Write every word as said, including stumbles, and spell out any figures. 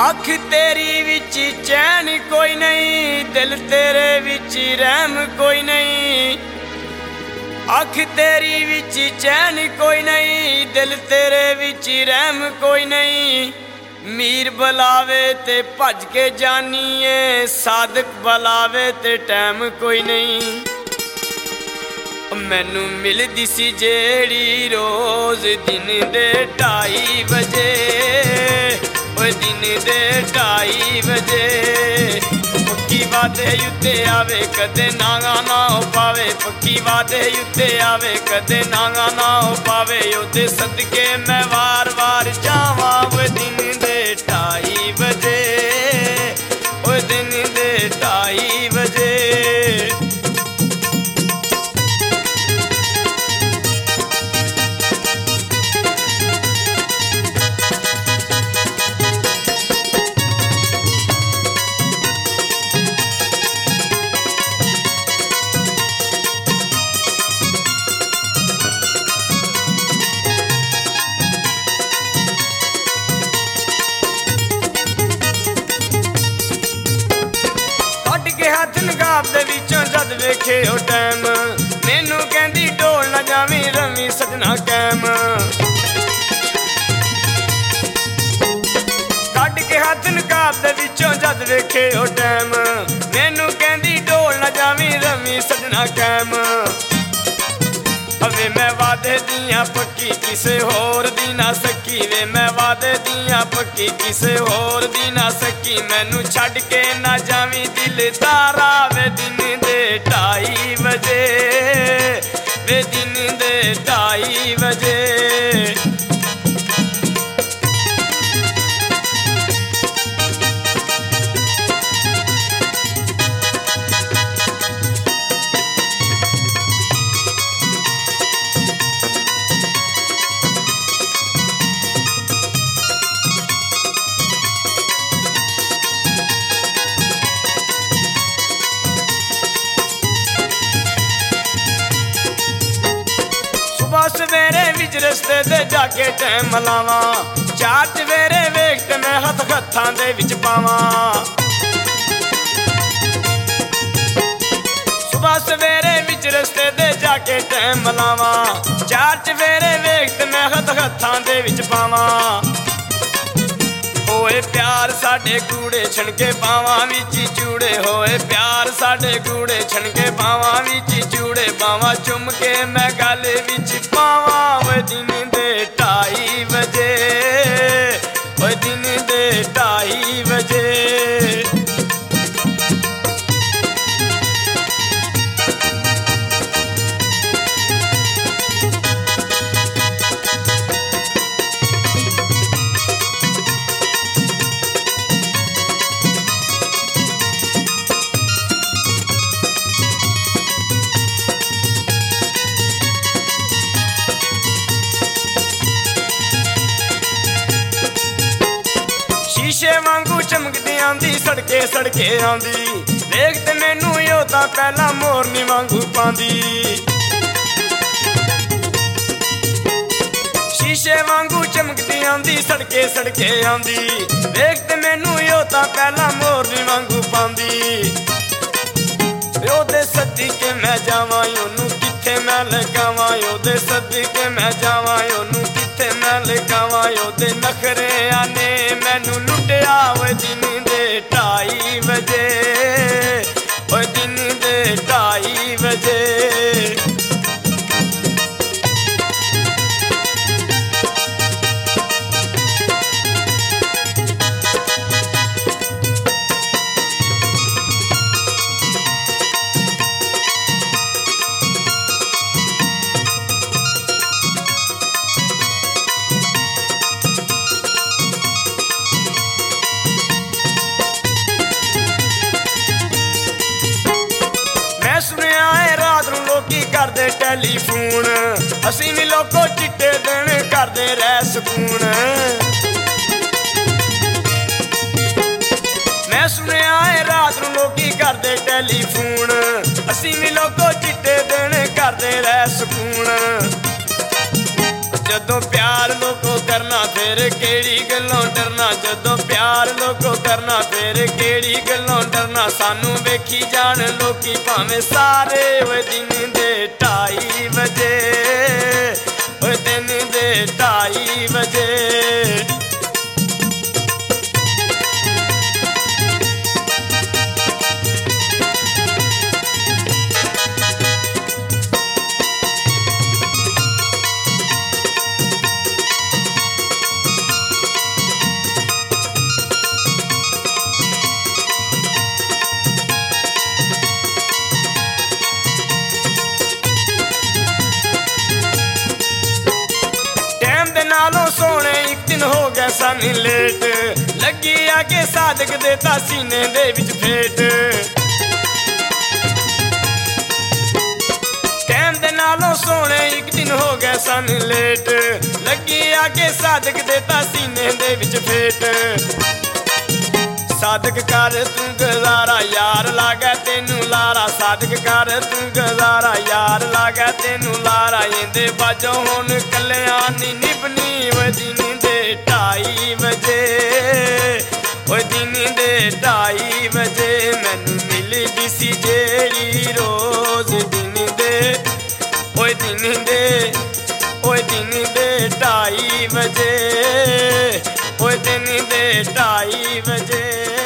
अख तेरी विच चैन कोई नहीं, दिल तेरे विच रहम कोई नहीं। अख तेरी विच चैन कोई नहीं, दिल तेरे विच रहम कोई नहीं। मीर बुलावे ते भज के जानीए, सादक बुलावे ते टैम कोई नहीं। मैनू मिलदी सी जेड़ी रोज दिन दे ढाई बजे, दिन दे ढाई बजे। पक्की वादे युद्धे आवे कदे नागा ना हो पावे, पक्की वादे युद्धे आवे कदे नागा ना हो पावे। ओदे सदके मैं वार वार जावां वो दिन दे ढाई बजे, वो दिन दे ढाई बजे। जद वेखे ओ टैम मैनू कहंदी ढोल ना जावी रमी सजना कैम। कट के हाथ नकाब दे विचों जद वेखे ओ टैम मैनू कहंदी ढोल ना जावी रमी सजना कैम। वे मैं वादे दियां पक्की किसे होर दी ना सकी, वे मैं वादे दियां पक्की किसे होर दी ना सकी। मैनू छड़ के ना जावी दिल तारा वे दिन दे ढाई बजे, वे दिन दे ढाई बजे। सवेरे विच रस्ते दे जाके टैम मलावा, चार चवेरे वेख ते मैं हथ हत्थां दे विच पावां। सुबह सवेरे विच रस्ते दे जाके टैम मलावा, चार चवेरे वेख ते मैं हथ हत्थां दे विच पावां। होए प्यार साडे कूड़े छणके पावां विच चूड़े, होए प्यार साडे कूड़े छणके पावां विच चूड़े। पावां चुम के मैं गल विच पावां वो दिन दे ढाई बजे, वो दिन दे ढाई बजे। शीशे वांगू चमकदी आंदी सड़के सड़के आंदी, देख ते मैनू यो तां पहला मोरनी वांगू पांदी। शीशे वांगू चमकदी आंदी सड़के सड़के आंदी, देख ते मैनू यो तां पहला मोरनी वांगू पांदी। ओदे सदके मैं जावां ओनू किथे मैं लगावां, ओदे सदके मैं जावां ओनू किथे मैं लगावां। ओदे नखरे आने मैनू लुटिया वो दिन दे ढाई बजे, वो दिन दे ढाई बजे। करदे टैलीफोन असी भी लोगों चिट्टे दिन करदे रह सकून। मैं सुनिया है रात नूं लोकी करदे टैलीफोन, असी भी लोगों चिट्टे दिन करदे रह सकून। जदों प्यार लोगों करना फिर केड़ी गल्लों डरना, जदों प्यार लोगों करना फिर केड़ी गल्लों डरना। सानू वेखी जान लोकी भावें सारे, ओए दिन दे ढाई बजे, ओए दिन दे ढाई बजे। नालों सोने एक दिन हो गया सानी लेट, लगी आगे सादक देता सीने दे विच फेट। टाइम दे नालों सोने एक दिन हो गया सानी लेट, लगी आगे सादक देता सीने दे विच फेट। सादक कर तू गुजारा यार लागे तेनू लारा, सादक कर तू गुजारा यार लागे तेनू लारा। इंदे बाजो हुण कल्याणी निभनी, ओए दिन दे ढाई बजे, ओए दिन दे ढाई बजे। मैनू मिली दी सी जेड़ी रोज दिन दे, ओए दिन दे, ओए दिन दे ढाई बजे, ओए दिन दे ढाई बजे।